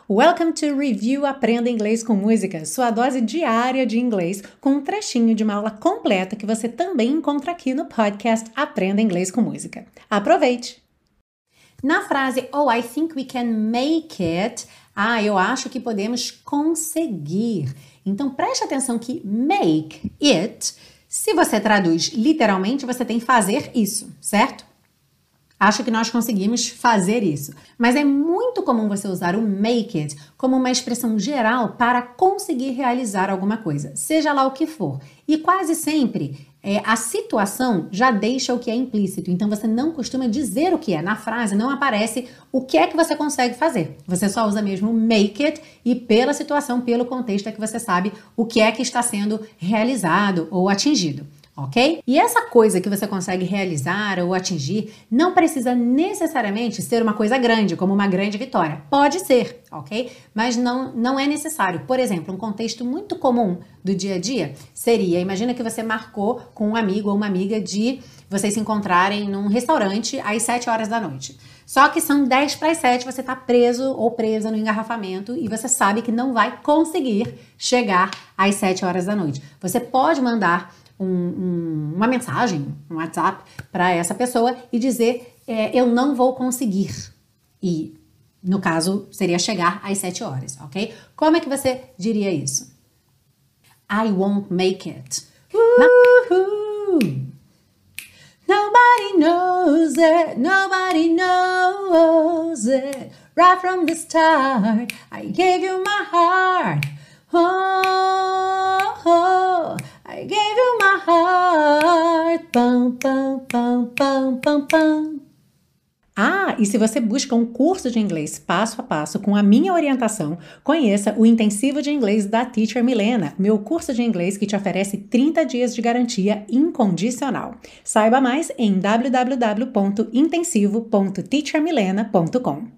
Welcome to Review Aprenda Inglês com Música, sua dose diária de inglês com um trechinho de uma aula completa que você também encontra aqui no podcast Aprenda Inglês com Música. Aproveite! Na frase Oh, I think we can make it, eu acho que podemos conseguir. Então preste atenção que make it, se você traduz literalmente, você tem fazer isso, certo? Acho que nós conseguimos fazer isso. Mas é muito comum você usar o make it como uma expressão geral para conseguir realizar alguma coisa, seja lá o que for. E quase sempre a situação já deixa o que é implícito. Então você não costuma dizer o que é. Na frase não aparece o que é que você consegue fazer. Você só usa mesmo make it e pela situação, pelo contexto é que você sabe o que é que está sendo realizado ou atingido. Ok? E essa coisa que você consegue realizar ou atingir não precisa necessariamente ser uma coisa grande, como uma grande vitória. Pode ser, ok? Mas não é necessário. Por exemplo, um contexto muito comum do dia a dia seria, imagina que você marcou com um amigo ou uma amiga de vocês se encontrarem num restaurante às 7 horas da noite. Só que são 10 para as 7, você está preso ou presa no engarrafamento e você sabe que não vai conseguir chegar às 7 horas da noite. Você pode mandar uma mensagem, um WhatsApp para essa pessoa e dizer eu não vou conseguir. E, no caso, seria chegar às 7 horas, ok? Como é que você diria isso? I won't make it. Nobody knows it, nobody knows it. Right from the start, I gave you my heart. Oh, I gave you my heart. Pam, pam, pam, pam, pam, pam. E se você busca um curso de inglês passo a passo com a minha orientação, conheça o Intensivo de Inglês da Teacher Milena, meu curso de inglês que te oferece 30 dias de garantia incondicional. Saiba mais em www.intensivo.teachermilena.com.